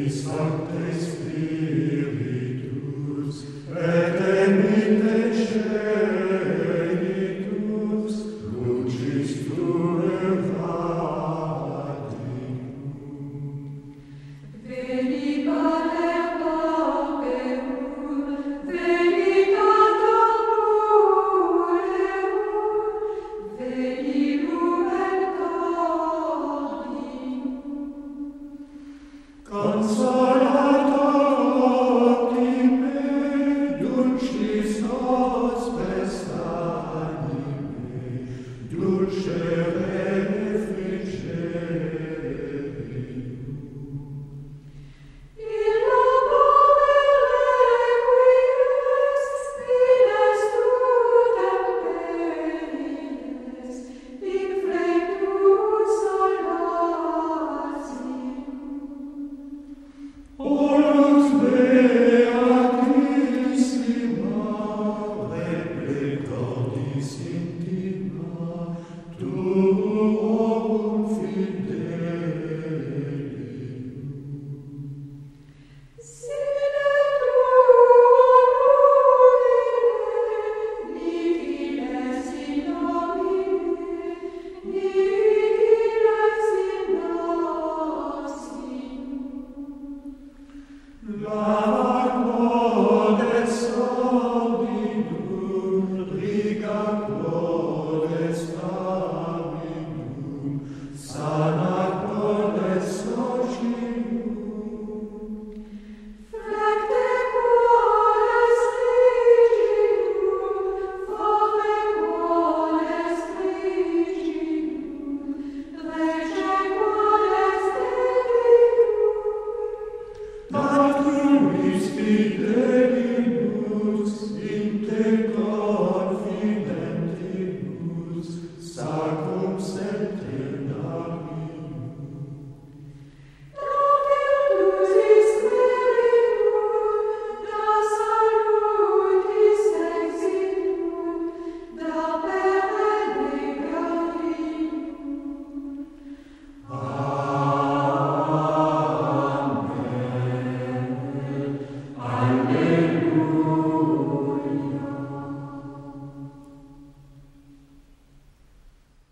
Sancte Spiritus, et emite celitus, lucis Tue vadimum. Veni pater pauperum, veni tata plureum, veni lumen cordinum. Consolata optime, dulcis hospes anime, dulcere refrigerium. Illa povere quies, fides tutem perides, in flectus solatium. Olus beatissima, replicordis intima, tuum fidelium. Sine tuum lumine, nihil est in nomine, nihil est in nosinum. La